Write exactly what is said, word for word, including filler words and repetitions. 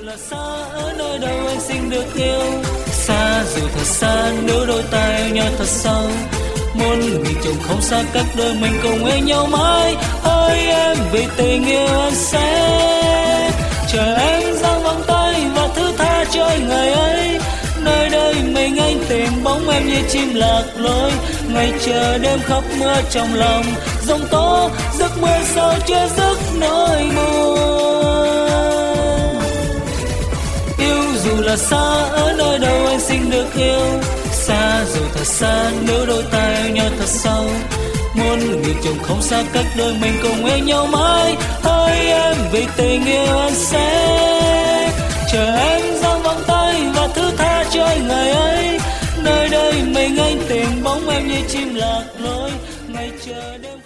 là xa ở nơi đâu anh xin được yêu, xa dù thật xa nếu đôi ta yêu nhau thật sâu, muôn nghìn trùng không xa cách đôi mình cùng yêu nhau mãi. Ôi em vì tình yêu anh sẽ chờ em giang vòng tay và thứ tha cho anh ngày ấy. Nơi đây mình anh tìm bóng em như chim lạc lối, ngày chờ đêm khóc mưa trong lòng giông tố, giấc mơ sao chưa dứt nỗi buồn. Yêu dù là xa ở nơi đâu anh xin được yêu, xa dù thật xa nếu đôi ta yêu nhau thật sâu, muôn nghìn trùng không xa cách đôi mình cùng yêu nhau mãi. Ôi em vì tình yêu anh sẽ chờ em giang vòng tay và thứ tha cho anh ngày ấy. Nơi đây mình anh tìm bóng em như chim lạc lối, ngày chờ đêm